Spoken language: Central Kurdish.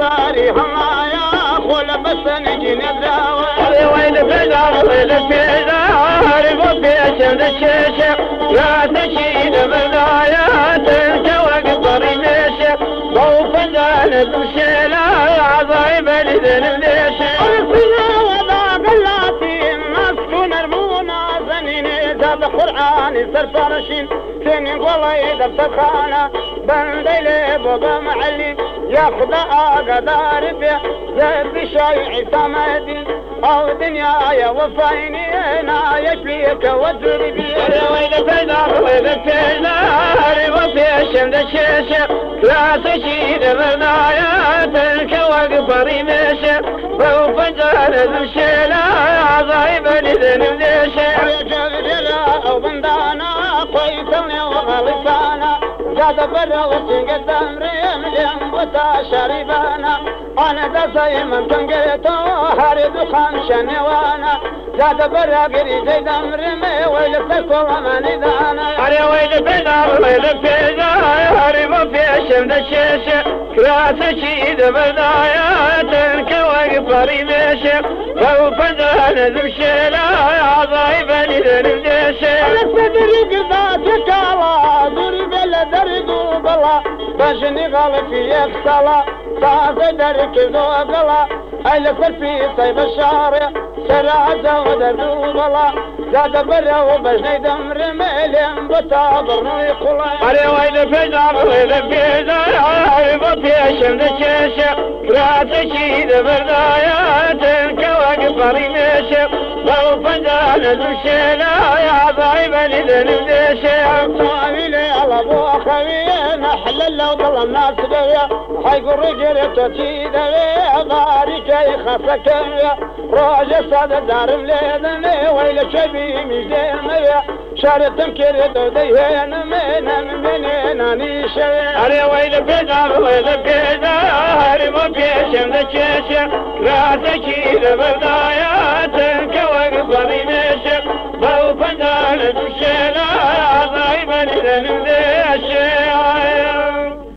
داري هلايا خول بس نجي نداوي وين بلا وين بلا وفي شمس الشيشة لا تشيل بلايا تنكوك طريميشة ضوف دان بمشيلة عظيم الذن ليشة أرسلنا وضع قلاتي مسكون رمونا زنيني زاد قرآني سرفرشين سنين والله دفتر خانة بنديلي بابا معلي ياخد أقدار بيه زاد بشايعي سمدي أو دنيا يا وفايني أنا يشفيك وادري بيه وين بلا وين بلا وفي شمس الشيشة لا تشيل بلايا تنكوك طريميشة ضوف دان بمشيلة عظيم الذن ليشة يا جبريلا أو بندانا قيتني وغلفانا زاد برا وتقدم ريم ليم وتا شريبانا أنا دسي من تنقيتو هارد خمشني وانا زاد برا قريد دم رمي ويلتكو وماني دانا علي وين بلا وين بلا وفي شمس الشيشة لا تشيد بلايا تنكوك طريميشة ضوف دان بمشيلة عظيم الذن ليشة الصدر قضاتك الله دوري بلا درقو بلا بجني غلفي يفصلا صافي درك ذوقلا ألفر في صيب الشارع سرعة ودردو بلا زاد برا وبجني دم رميلين بتابرنو يقلا علي وين بلا وين بلا وفي شمس الشيشة لا تشيد بلايا تنكوك طريميشة ضوف دان بمشيلة عظيم الذن ليشة طويلي الابو خوي نحلل لو ضل الناس دويا حيقول رجل توتي دويا بارك يخافك روج صاد دار مليدني ويل شبي مجدين ميا شارة تمكير دوديهن من منين شوي علي وين بلا وين بلا وفي شمس الشيشة لا تشيل بلايا تنكوك طريميشة ضوف دان بمشيلة عظيم الذن